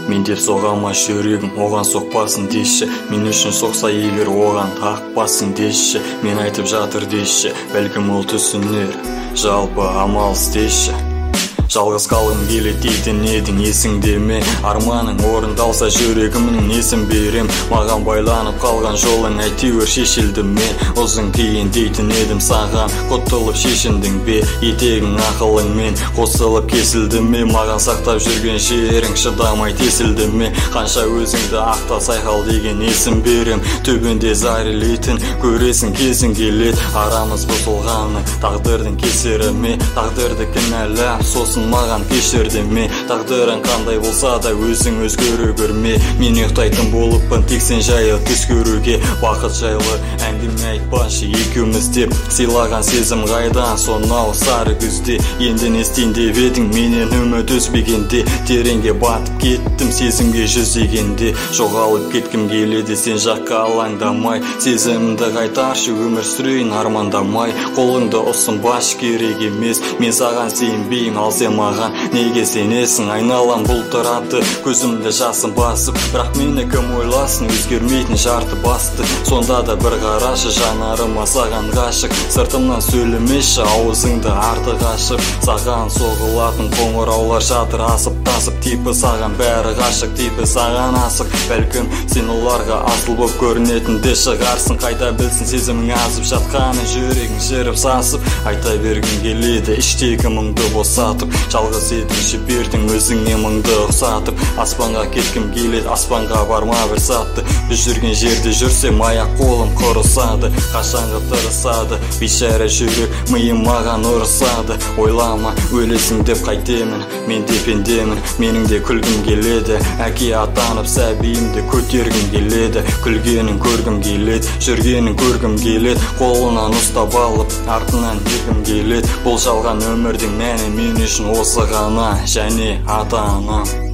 Мен деп соғама жүрегім, оған соқпасын деші. Мен үшін соқса егер оған тақпасын деші. Мен айтып жатыр деші, бәлкім ол түсінер, жалпы амал істеші. Жалғыз қалғым келеді дейтін едің, есіңде ме? Арманың орындалса жүрегімнің несін берем? Маған байланып қалған жолың әйтеуір шешілді ме? Ұзын кейін дейтін едім саған, құтылып шешіндің бе? Етегің ақылыңмен қосылып кесілді ме? Маған сақтап жүрген жерің шыдамай тесілді ме? Қанша өзіңді ақтал сайқал деген есім берем. Төбенде зарелейтін көресің кезің келет. Арамыз бұзылғаны тағдырдың кесірі ме? Тағдырды кінәлап сосын маған кешірді ме? Тағдырың қандай болса да өзің өзгере көрме. Мен ұйықтайтын болыппын тек сен жайлы түс көруге. Бақыт жайлы әңгіме айтпашы екеуміз деп. Сыйлаған сезім қайдан сонау сары күзде? Енді не істейін деп едің менен үміт үзбегенде? Тереңге батып кеттім сезімге жүзегенде. Жоғалып кеткім келеді сен жаққа алаңдамай. Сезімімді қайтаршы өмір сүрейін армандамай. Қолыңды ұсынбашы керек емес. Мен саған сенбеймін ал сен маған неге сенесің? Айналам бұлтырады көзімді жасым басып. Бірақ мені кім ойласын өзгермейтін жарты басты. Сонда да бір қарашы жанарыма саған ғашық. Сыртымнан сөйлемеші аузыңды артық ашып. Саған соғылатын қоңыраулар жатыр асып-тасып. Типі саған бәрі ғашық, типі саған асық. Бәлкім сен оларға асыл боп көрінетінді шығарсың. Қайта білсін сезімің азып жатқаны жүрегің жырып сасып. Айта бергің келеді іштегі мұңды босатып. Жалғыз етінші бердің өзіңе мұңды ұқсатып. Аспанға кеткім келеді аспанға барма бір сатты. Біз жүрген жерде жүрсем аяқ қолым құрысады. Қашанғы тырысады бейшара жүрек миым маған ұрысады. Ойлама өлесің деп қайтемін, мен де пендемін. Менің де күлгім келеді, әке атанып сәбиімді көтергім келеді. Күлгенін көргім келеді, жүргенін көргім келеді. Қолынан ұстап алып артынан ергім келеді. Бұл жалған өмірдің мәні мен үшін осы ғана және ата-анам.